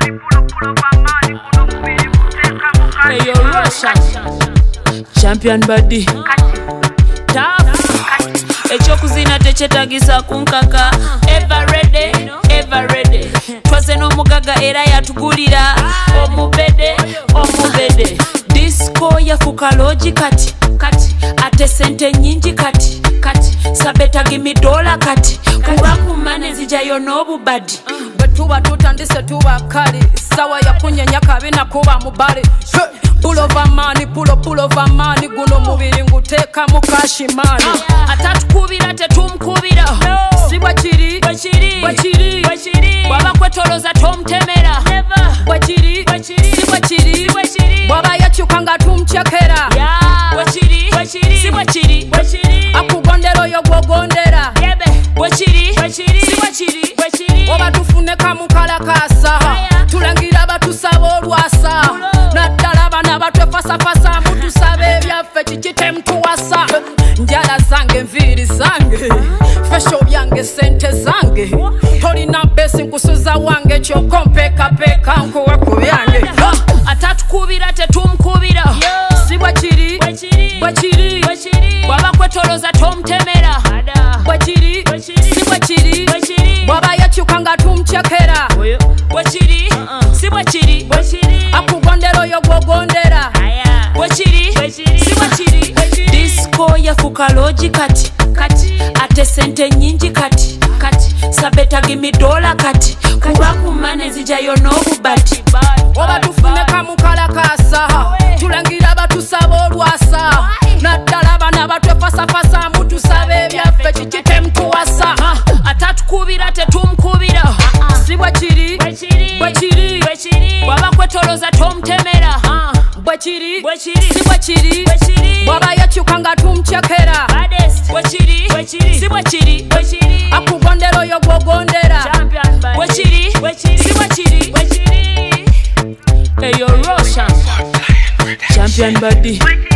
Hey, yo, Russia. Champion body. Tough. Ekyokuzina tekyetagisa kunkaka. Ever ready, ever ready. Twaze n'omugaga era yatugulira. Omubede, omubede. Disco yafuka logi kati. Ate sente nyingi kati. Sabeta gimme dollar kati. Kuba kumane zijayo n'obubadi. Tuba tutandise tuba kali sawa ya kunyenya kabina kuba mubali pull over money guno mubiri nguteka mukashimani atatukubira tetumkubira sibwa kiri baba kwetoloza tomtemera sibwa kiri baba yakyukanga tumchekera sibwa kiri akugondero yo gwogondera sibwa kiri oba tufuneka mukalakasa tulangira batusaba olwasa naddala bana batwefasafasa mutusaba ebyaffe kikite mtuwasa njala zange enviiri zange fesho byange sente zange tolina besi nkusuza wange kyokka mpekapeka nkuwe ku byange atatukubira tetumkubira sibwa kiri bwaba kwetoloza tomtemera sibwa kiri bwaba yakyukanga tumchekera sibwa kiri akugondero yo gwogondera sibwa kiri disco yafuka logi kati ate sente nyingi kati sabeta gimme dollar kati kuba kumane zijayo n'obubadi oba tufuneka mukalakasa tulangira batusaba olwasa naddala bana batwefasafasa mutusaba ebyaffe kikite mtuwasa atatukubira tetumkubira sibwa kiri bwaba kwetoloza tomtemera sibwa kiri bwaba yakyukanga tumchekera sibwa kiri akugondero yo gwogondera sibwa kiri Hey, yo, Russia. Champion body.